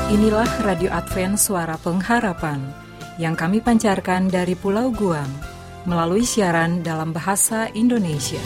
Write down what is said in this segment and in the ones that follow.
Inilah Radio Advent Suara Pengharapan yang kami pancarkan dari Pulau Guam melalui siaran dalam bahasa Indonesia.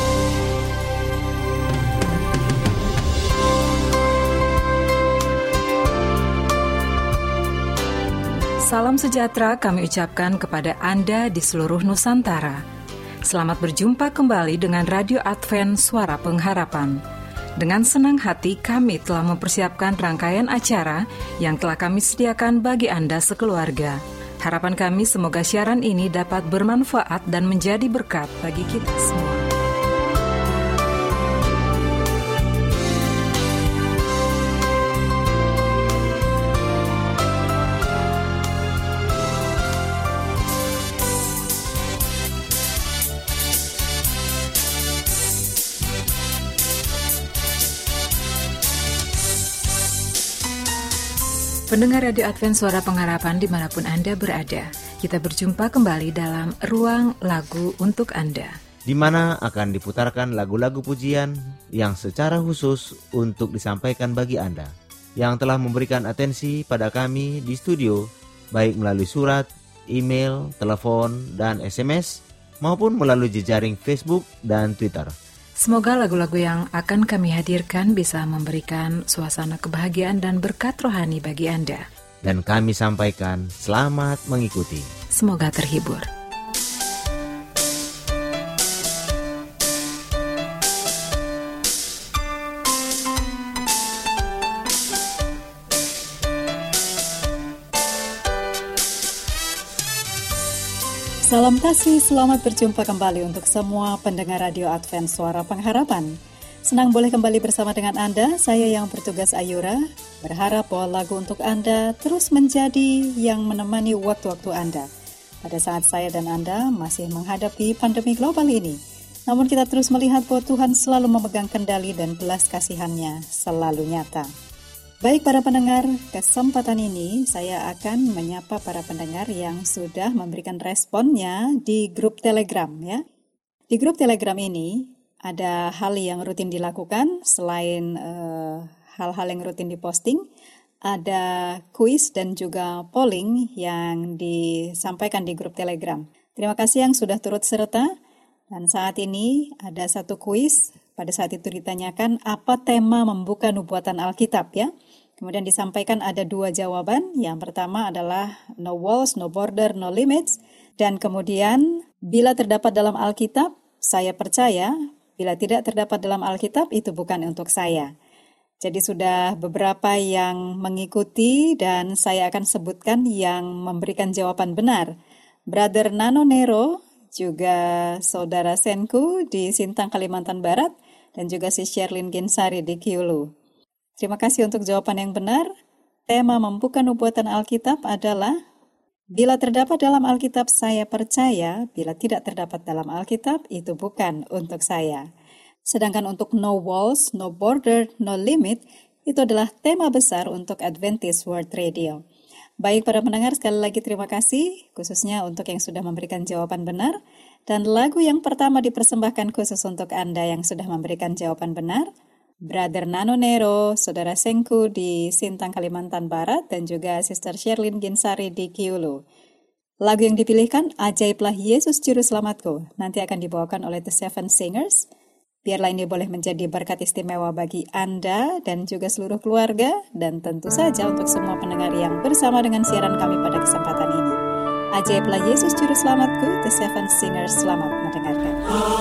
Salam sejahtera kami ucapkan kepada Anda di seluruh Nusantara. Selamat berjumpa kembali dengan Radio Advent Suara Pengharapan. Dengan senang hati kami telah mempersiapkan rangkaian acara yang telah kami sediakan bagi Anda sekeluarga. Harapan kami semoga siaran ini dapat bermanfaat dan menjadi berkat bagi kita semua. Pendengar Radio Advent Suara Pengharapan dimanapun Anda berada, kita berjumpa kembali dalam Ruang Lagu untuk Anda, di mana akan diputarkan lagu-lagu pujian yang secara khusus untuk disampaikan bagi Anda yang telah memberikan atensi pada kami di studio, baik melalui surat, email, telepon, dan SMS, maupun melalui jejaring Facebook dan Twitter. Semoga lagu-lagu yang akan kami hadirkan bisa memberikan suasana kebahagiaan dan berkat rohani bagi Anda. Dan kami sampaikan selamat mengikuti. Semoga terhibur. Salam kasih, selamat berjumpa kembali untuk semua pendengar Radio Advent Suara Pengharapan. Senang boleh kembali bersama dengan Anda, saya yang bertugas Ayura, berharap bahwa lagu untuk Anda terus menjadi yang menemani waktu-waktu Anda. Pada saat saya dan Anda masih menghadapi pandemi global ini, namun kita terus melihat bahwa Tuhan selalu memegang kendali dan belas kasihan-Nya selalu nyata. Baik para pendengar, kesempatan ini saya akan menyapa para pendengar yang sudah memberikan responnya di grup Telegram ya. Di grup Telegram ini ada hal yang rutin dilakukan selain hal-hal yang rutin diposting, ada kuis dan juga polling yang disampaikan di grup Telegram. Terima kasih yang sudah turut serta, dan saat ini ada satu kuis. Pada saat itu ditanyakan apa tema membuka nubuatan Alkitab ya. Kemudian disampaikan ada 2 jawaban. Yang pertama adalah no walls, no border, no limits. Dan kemudian bila terdapat dalam Alkitab, saya percaya. Bila tidak terdapat dalam Alkitab, itu bukan untuk saya. Jadi sudah beberapa yang mengikuti dan saya akan sebutkan yang memberikan jawaban benar. Brother Nano Nero, juga Saudara Senku di Sintang, Kalimantan Barat, dan juga si Sherlyn Ginsari di Kiulu. Terima kasih untuk jawaban yang benar. Tema membuka nubuatan Alkitab adalah bila terdapat dalam Alkitab saya percaya, bila tidak terdapat dalam Alkitab itu bukan untuk saya. Sedangkan untuk no walls, no border, no limit itu adalah tema besar untuk Adventist World Radio. Baik para pendengar, sekali lagi terima kasih khususnya untuk yang sudah memberikan jawaban benar. Dan lagu yang pertama dipersembahkan khusus untuk Anda yang sudah memberikan jawaban benar, Brother Nano Nero, Saudara Sengku di Sintang, Kalimantan Barat, dan juga Sister Sherlyn Ginsari di Kiulu. Lagu yang dipilihkan, Ajaiblah Yesus Juru Selamatku, nanti akan dibawakan oleh The Seven Singers. Biarlah ini boleh menjadi berkat istimewa bagi Anda dan juga seluruh keluarga, dan tentu saja untuk semua pendengar yang bersama dengan siaran kami pada kesempatan ini. Ajaiblah Yesus Juru Selamatku, The Seven Singers, selamat mendengarkan.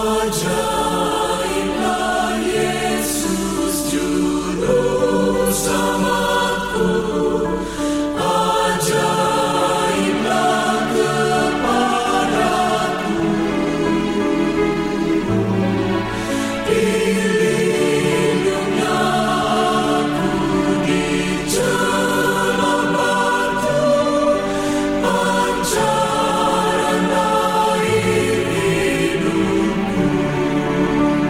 Ajaiblah Yesus Juru Selamatku, ajaiblah kepadaku, dilindungnya aku di celah batu, pancaran air hidupku.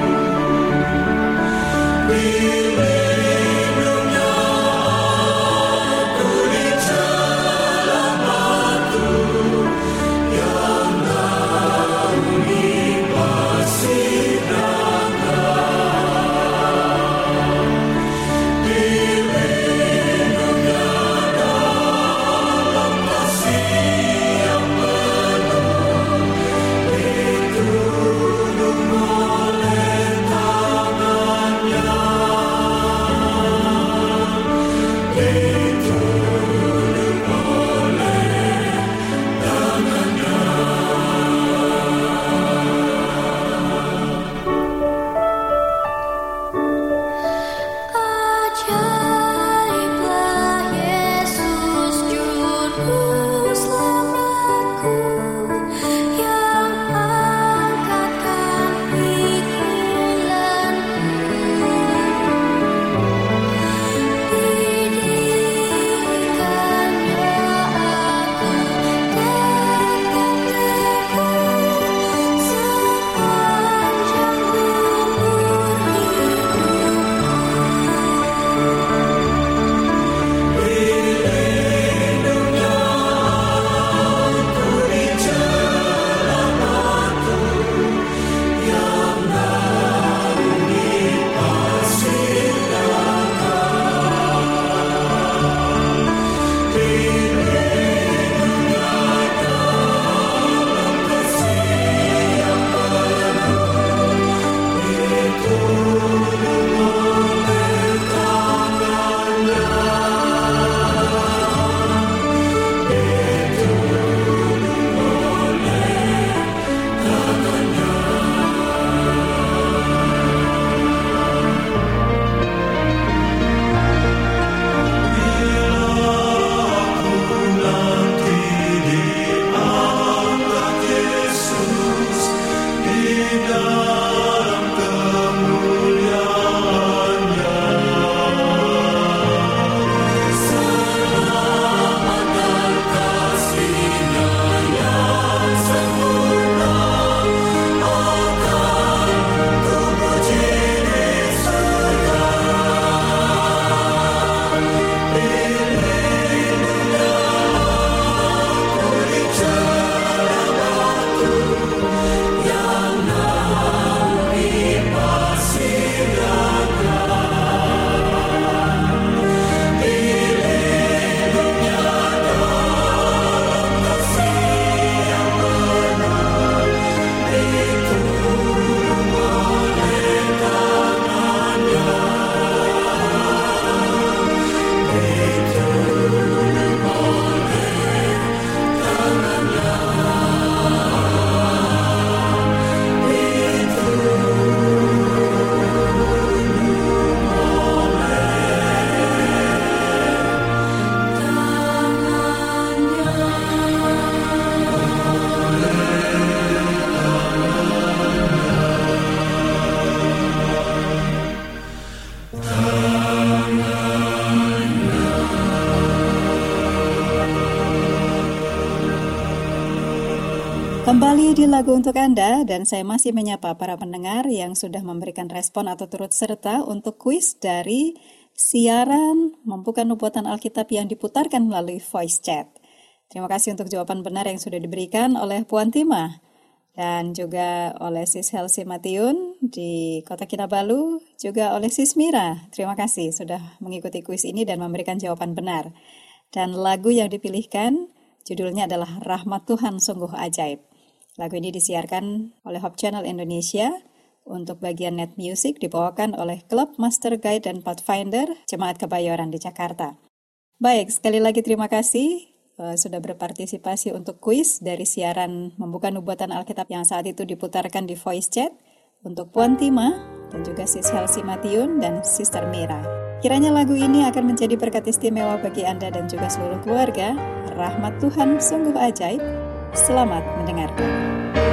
Kembali di lagu untuk Anda, dan saya masih menyapa para pendengar yang sudah memberikan respon atau turut serta untuk kuis dari siaran Membuka Nubuatan Alkitab yang diputarkan melalui voice chat. Terima kasih untuk jawaban benar yang sudah diberikan oleh Puan Tima dan juga oleh Sis Helsi Matiun di Kota Kinabalu, juga oleh Sis Mira. Terima kasih sudah mengikuti kuis ini dan memberikan jawaban benar. Dan lagu yang dipilihkan judulnya adalah Rahmat Tuhan Sungguh Ajaib. Lagu ini disiarkan oleh Hope Channel Indonesia. Untuk bagian net music dibawakan oleh Klub Master Guide dan Pathfinder Jemaat Kebayoran di Jakarta. Baik, sekali lagi terima kasih sudah berpartisipasi untuk kuis dari siaran Membuka Nubuatan Alkitab yang saat itu diputarkan di voice chat untuk Puan Tima dan juga Sis Helsi Matiun dan Sister Mira. Kiranya lagu ini akan menjadi berkat istimewa bagi Anda dan juga seluruh keluarga. Rahmat Tuhan sungguh ajaib. Selamat mendengarkan.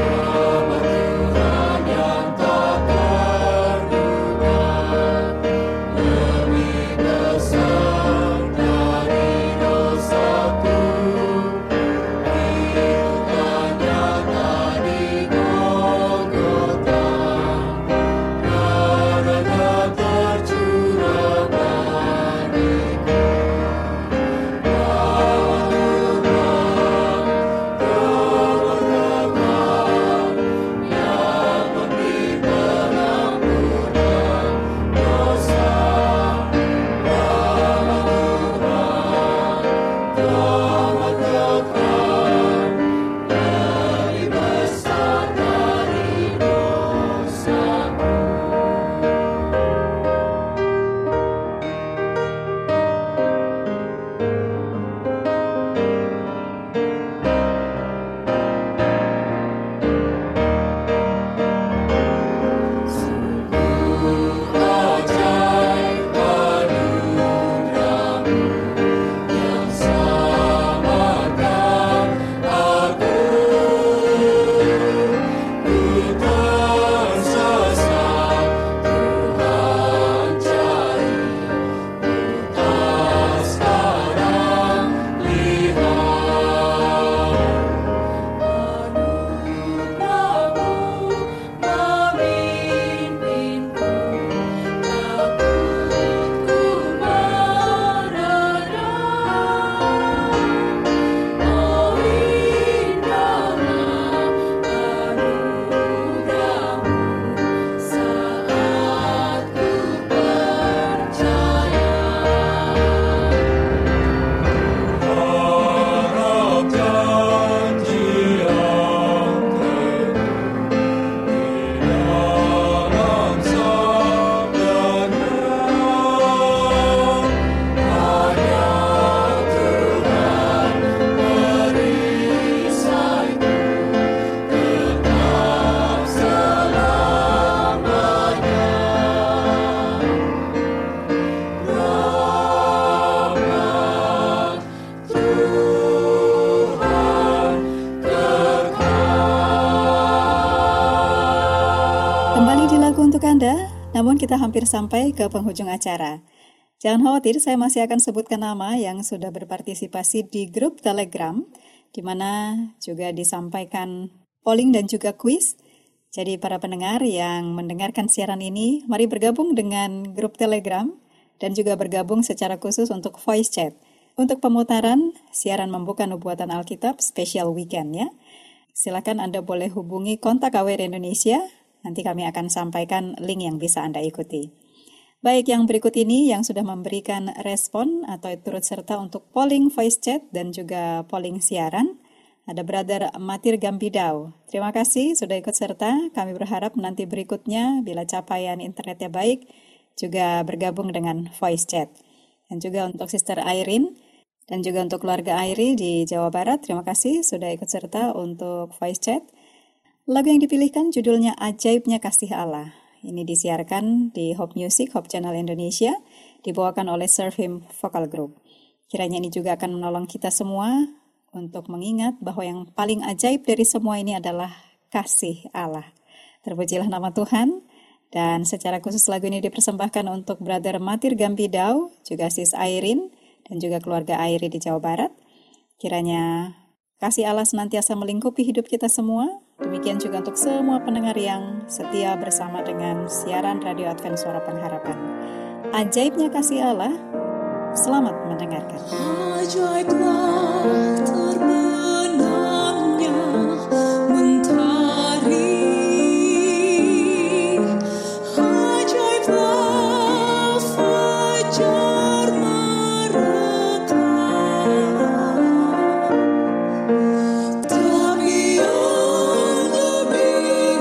Namun kita hampir sampai ke penghujung acara. Jangan khawatir, saya masih akan sebutkan nama yang sudah berpartisipasi di grup Telegram, di mana juga disampaikan polling dan juga kuis. Jadi para pendengar yang mendengarkan siaran ini, mari bergabung dengan grup Telegram dan juga bergabung secara khusus untuk voice chat. Untuk pemutaran siaran Membuka Nubuatan Alkitab Special Weekend ya. Silakan Anda boleh hubungi kontak AWR Indonesia. Nanti kami akan sampaikan link yang bisa Anda ikuti. Baik, yang berikut ini yang sudah memberikan respon atau turut serta untuk polling voice chat dan juga polling siaran. Ada Brother Matir Gambidau. Terima kasih sudah ikut serta. Kami berharap nanti berikutnya bila capaian internetnya baik, juga bergabung dengan voice chat. Dan juga untuk Sister Irene dan juga untuk keluarga Airi di Jawa Barat. Terima kasih sudah ikut serta untuk voice chat. Lagu yang dipilihkan judulnya Ajaibnya Kasih Allah. Ini disiarkan di Hope Music, Hope Channel Indonesia, dibawakan oleh Serve Him Vocal Group. Kiranya ini juga akan menolong kita semua untuk mengingat bahwa yang paling ajaib dari semua ini adalah kasih Allah. Terpujilah nama Tuhan. Dan secara khusus lagu ini dipersembahkan untuk Brother Matir Gambidau, juga Sis Airin, dan juga keluarga Airi di Jawa Barat. Kiranya Kasih Allah senantiasa melingkupi hidup kita semua. Demikian juga untuk semua pendengar yang setia bersama dengan siaran Radio Advent Suara Pengharapan. Ajaibnya kasih Allah. Selamat mendengarkan. Ajaiblah terbenamnya mentari, ajaiblah fajar merekah, tapi yang lebih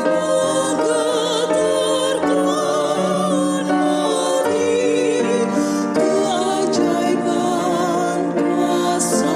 menggetarkan hati, keajaiban kuasa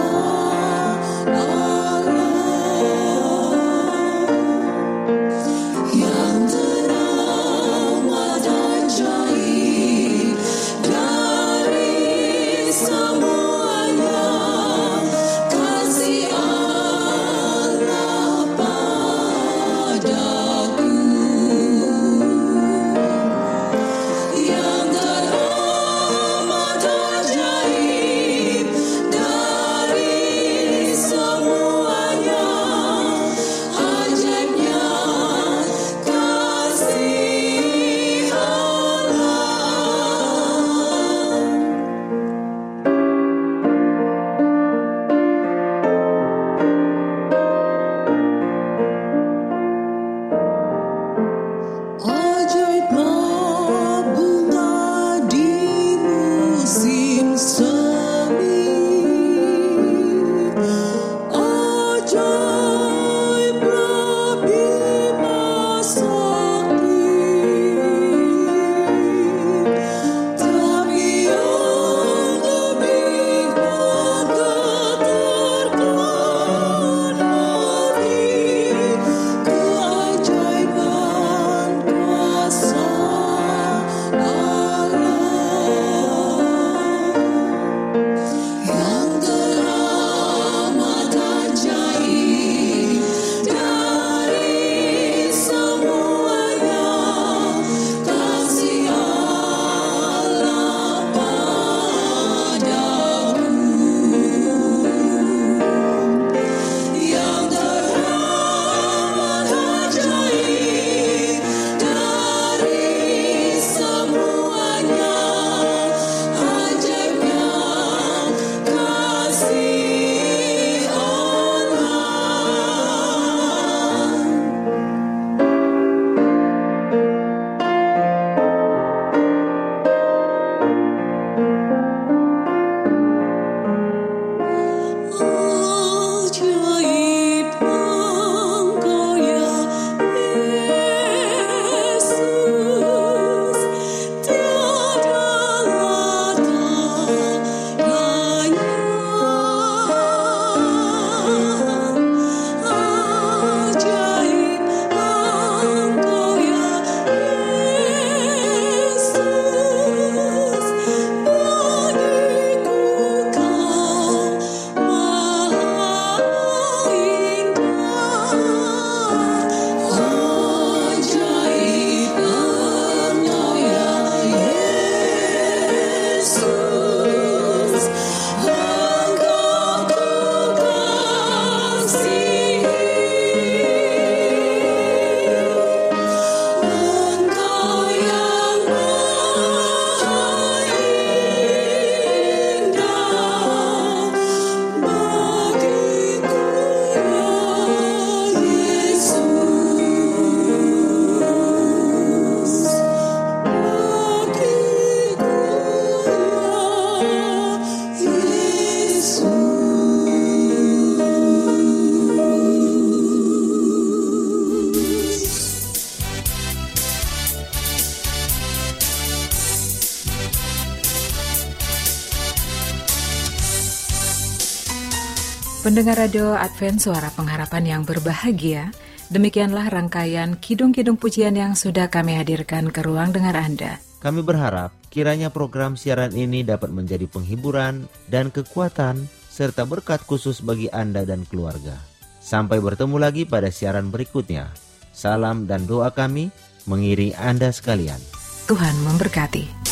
Pendengar Radio Advent Suara Pengharapan yang berbahagia, demikianlah rangkaian kidung-kidung pujian yang sudah kami hadirkan ke ruang dengar Anda. Kami berharap kiranya program siaran ini dapat menjadi penghiburan dan kekuatan serta berkat khusus bagi Anda dan keluarga. Sampai bertemu lagi pada siaran berikutnya. Salam dan doa kami mengiringi Anda sekalian. Tuhan memberkati.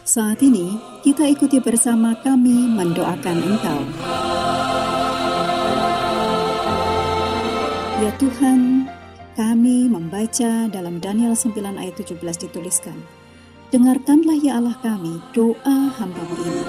Saat ini, kita ikuti bersama kami mendoakan engkau. Ya Tuhan, kami membaca dalam Daniel 9 ayat 17 dituliskan, dengarkanlah ya Allah kami doa hamba-Mu ini.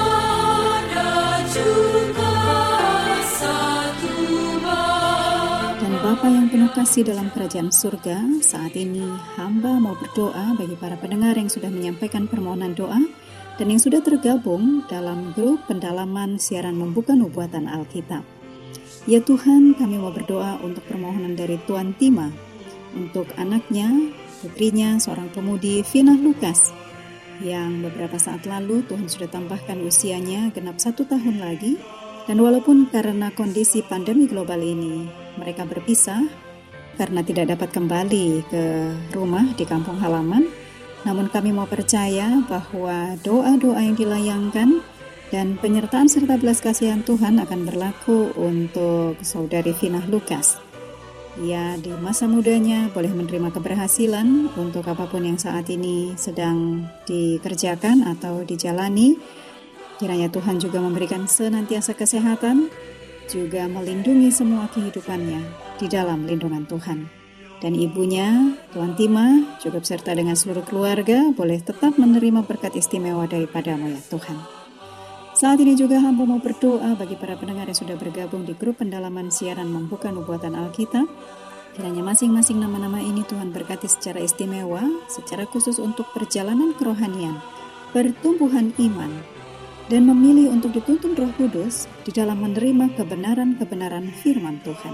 Dan Bapa yang penuh kasih dalam kerajaan surga, saat ini hamba mau berdoa bagi para pendengar yang sudah menyampaikan permohonan doa dan yang sudah tergabung dalam grup pendalaman siaran membuka nubuatan Alkitab. Ya Tuhan, kami mau berdoa untuk permohonan dari Tuan Tima, untuk anaknya, putrinya, seorang pemudi Vina Lukas, yang beberapa saat lalu Tuhan sudah tambahkan usianya genap 1 tahun lagi. Dan walaupun karena kondisi pandemi global ini, mereka berpisah karena tidak dapat kembali ke rumah di kampung halaman, namun kami mau percaya bahwa doa-doa yang dilayangkan dan penyertaan serta belas kasihan Tuhan akan berlaku untuk saudari Vina Lukas. Ia di masa mudanya boleh menerima keberhasilan untuk apapun yang saat ini sedang dikerjakan atau dijalani. Kiranya Tuhan juga memberikan senantiasa kesehatan, juga melindungi semua kehidupannya di dalam lindungan Tuhan. Dan ibunya, Tuan Tima, juga beserta dengan seluruh keluarga, boleh tetap menerima berkat istimewa daripada-Mu ya Tuhan. Saat ini juga hamba mau berdoa bagi para pendengar yang sudah bergabung di grup pendalaman siaran membuka nubuatan Alkitab. Kiranya masing-masing nama-nama ini Tuhan berkati secara istimewa, secara khusus untuk perjalanan kerohanian, pertumbuhan iman, dan memilih untuk dituntun Roh Kudus di dalam menerima kebenaran-kebenaran firman Tuhan.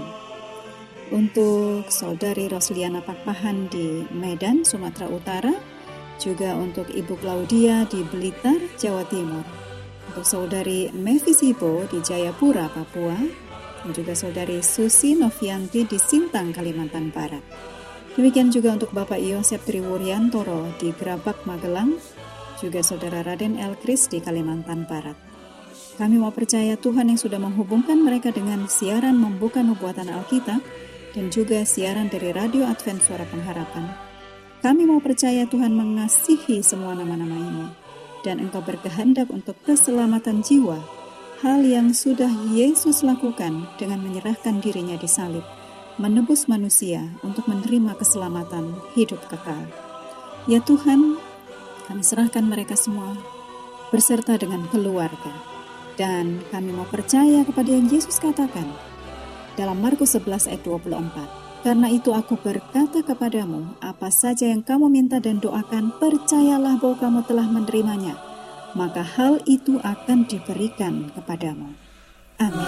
Untuk saudari Rosliana Pakpahan di Medan, Sumatera Utara, juga untuk Ibu Claudia di Blitar, Jawa Timur, untuk saudari Mevisibo di Jayapura, Papua, dan juga saudari Susi Novianti di Sintang, Kalimantan Barat. Demikian juga untuk Bapak Yosep Triwuryantoro di Grabak, Magelang, juga saudara Raden Elkris di Kalimantan Barat. Kami mau percaya Tuhan yang sudah menghubungkan mereka dengan siaran membuka nubuatan Alkitab dan juga siaran dari Radio Advent Suara Pengharapan. Kami mau percaya Tuhan mengasihi semua nama-nama ini dan Engkau berkehendak untuk keselamatan jiwa, hal yang sudah Yesus lakukan dengan menyerahkan dirinya di salib, menebus manusia untuk menerima keselamatan hidup kekal. Ya Tuhan, kami serahkan mereka semua berserta dengan keluarga. Dan kami mau percaya kepada yang Yesus katakan dalam Markus 11 ayat 24. Karena itu aku berkata kepadamu, apa saja yang kamu minta dan doakan, percayalah bahwa kamu telah menerimanya, maka hal itu akan diberikan kepadamu. Amin.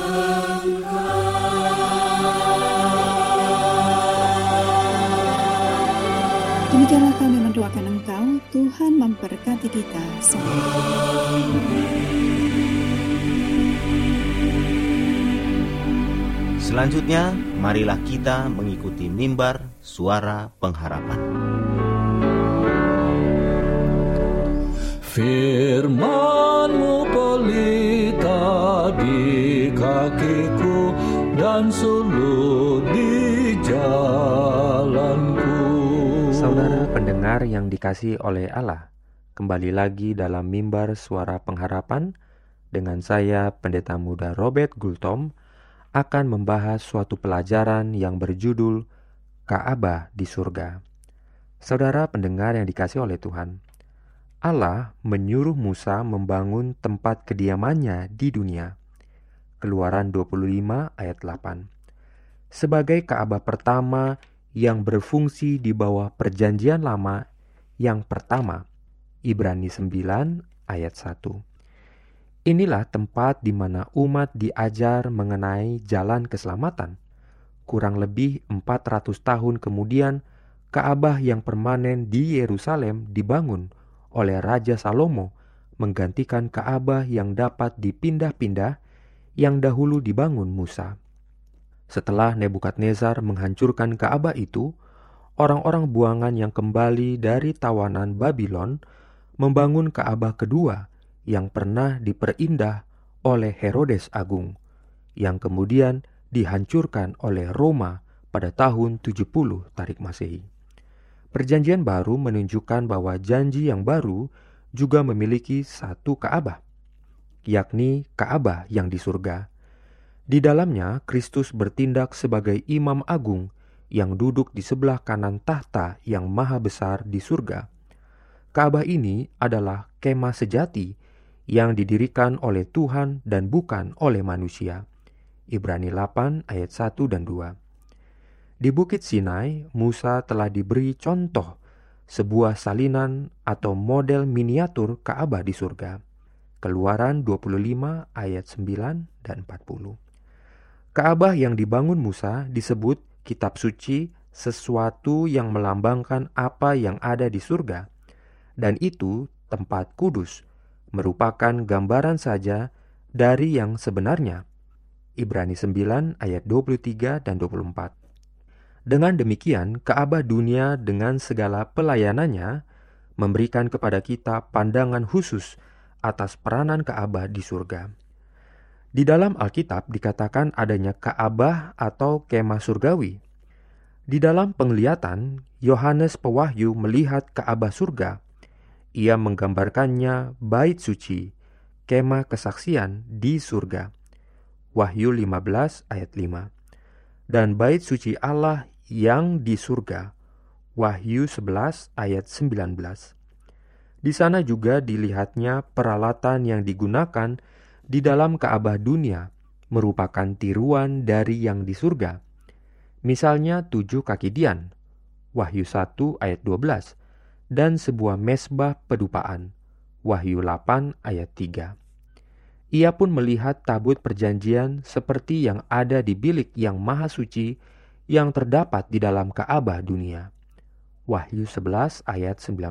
Demikianlah kami mendoakan engkau, Tuhan memberkati kita semua. Selanjutnya, marilah kita mengikuti mimbar suara pengharapan. Firman-Mu pelita di kakiku dan suluh di jalanku. Saudara pendengar yang dikasihi oleh Allah, kembali lagi dalam mimbar suara pengharapan dengan saya Pendeta Muda Robert Gultom akan membahas suatu pelajaran yang berjudul Ka'bah di Surga. Saudara pendengar yang dikasihi oleh Tuhan, Allah menyuruh Musa membangun tempat kediamannya di dunia. Keluaran 25 ayat 8. Sebagai Ka'bah pertama yang berfungsi di bawah perjanjian lama yang pertama. Ibrani 9 ayat 1. Inilah tempat di mana umat diajar mengenai jalan keselamatan. Kurang lebih 400 tahun kemudian, Ka'bah yang permanen di Yerusalem dibangun oleh Raja Salomo, menggantikan Ka'bah yang dapat dipindah-pindah yang dahulu dibangun Musa. Setelah Nebukadnezar menghancurkan Ka'bah itu, orang-orang buangan yang kembali dari tawanan Babylon membangun Ka'bah kedua yang pernah diperindah oleh Herodes Agung, yang kemudian dihancurkan oleh Roma pada tahun 70 Tarik Masehi. Perjanjian baru menunjukkan bahwa janji yang baru juga memiliki satu Ka'bah, yakni Ka'bah yang di surga. Di dalamnya Kristus bertindak sebagai imam agung yang duduk di sebelah kanan tahta yang maha besar di surga. Ka'bah ini adalah kemah sejati yang didirikan oleh Tuhan dan bukan oleh manusia. Ibrani 8 ayat 1 dan 2. Di Bukit Sinai, Musa telah diberi contoh sebuah salinan atau model miniatur Ka'bah di surga. Keluaran 25 ayat 9 dan 40. Ka'bah yang dibangun Musa disebut kitab suci, sesuatu yang melambangkan apa yang ada di surga. Dan itu tempat kudus, merupakan gambaran saja dari yang sebenarnya. Ibrani 9 ayat 23 dan 24. Dengan demikian, Ka'bah dunia dengan segala pelayanannya memberikan kepada kita pandangan khusus atas peranan Ka'bah di surga. Di dalam Alkitab dikatakan adanya Ka'bah atau kemah surgawi. Di dalam penglihatan, Yohanes Pewahyu melihat Ka'bah surga. Ia menggambarkannya bait suci, kemah kesaksian di surga. Wahyu 15 ayat 5. Dan bait suci Allah yang di surga. Wahyu 11 ayat 19. Di sana juga dilihatnya peralatan yang digunakan di dalam Ka'bah dunia merupakan tiruan dari yang di surga. Misalnya 7 kaki dian, Wahyu 1 ayat 12, dan sebuah mezbah pedupaan, Wahyu 8 ayat 3. Ia pun melihat tabut perjanjian seperti yang ada di bilik yang maha suci yang terdapat di dalam Ka'bah dunia. Wahyu 11 ayat 19.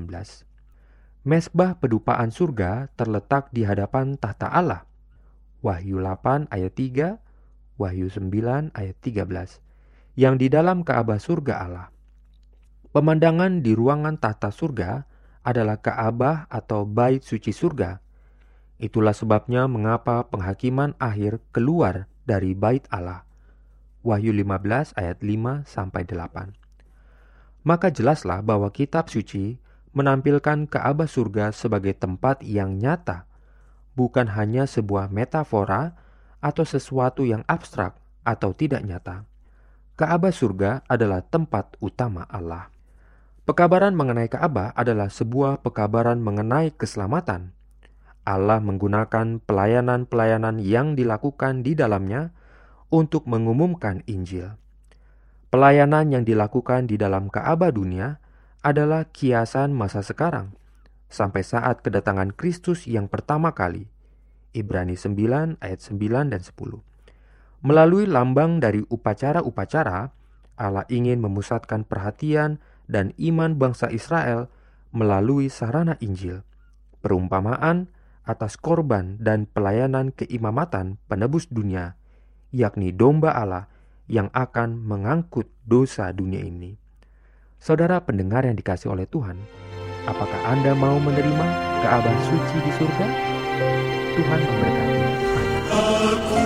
Mezbah pedupaan surga terletak di hadapan tahta Allah. Wahyu 8 ayat 3, Wahyu 9 ayat 13. Yang di dalam Ka'bah surga Allah. Pemandangan di ruangan tahta surga adalah Ka'bah atau bait suci surga. Itulah sebabnya mengapa penghakiman akhir keluar dari bait Allah. Wahyu 15 ayat 5 sampai 8. Maka jelaslah bahwa kitab suci menampilkan Ka'bah surga sebagai tempat yang nyata, bukan hanya sebuah metafora atau sesuatu yang abstrak atau tidak nyata. Ka'bah surga adalah tempat utama Allah. Pekabaran mengenai Ka'bah adalah sebuah pekabaran mengenai keselamatan. Allah menggunakan pelayanan-pelayanan yang dilakukan di dalamnya untuk mengumumkan Injil. Pelayanan yang dilakukan di dalam Ka'bah dunia adalah kiasan masa sekarang, sampai saat kedatangan Kristus yang pertama kali. Ibrani 9 ayat 9 dan 10. Melalui lambang dari upacara-upacara, Allah ingin memusatkan perhatian dan iman bangsa Israel melalui sarana Injil, perumpamaan atas korban dan pelayanan keimamatan penebus dunia, yakni domba Allah yang akan mengangkut dosa dunia ini. Saudara pendengar yang dikasihi oleh Tuhan, apakah Anda mau menerima Ka'bah suci di surga? Tuhan memberkati. Aku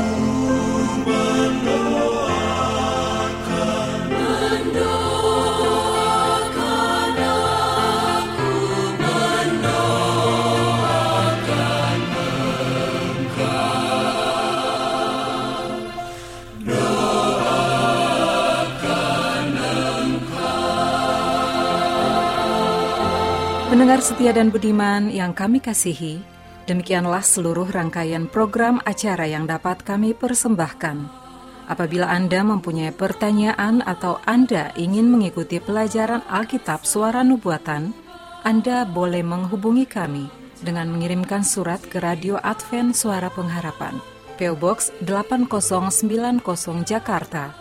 Pendengar setia dan budiman yang kami kasihi, demikianlah seluruh rangkaian program acara yang dapat kami persembahkan. Apabila Anda mempunyai pertanyaan atau Anda ingin mengikuti pelajaran Alkitab Suara Nubuatan, Anda boleh menghubungi kami dengan mengirimkan surat ke Radio Advent Suara Pengharapan, PO Box 8090 Jakarta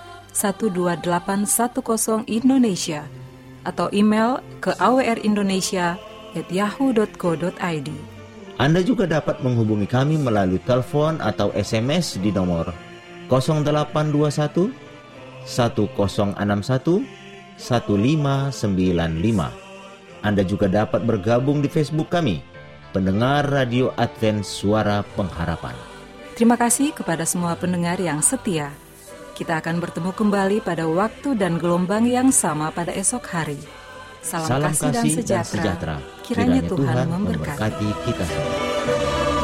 12810 Indonesia, atau email ke awrindonesia@yahoo.co.id. Anda juga dapat menghubungi kami melalui telepon atau SMS di nomor 0821 1061 1595. Anda juga dapat bergabung di Facebook kami, Pendengar Radio Advent Suara Pengharapan. Terima kasih kepada semua pendengar yang setia. Kita akan bertemu kembali pada waktu dan gelombang yang sama pada esok hari. Salam kasih dan sejahtera. Kiranya Tuhan memberkati kita semua.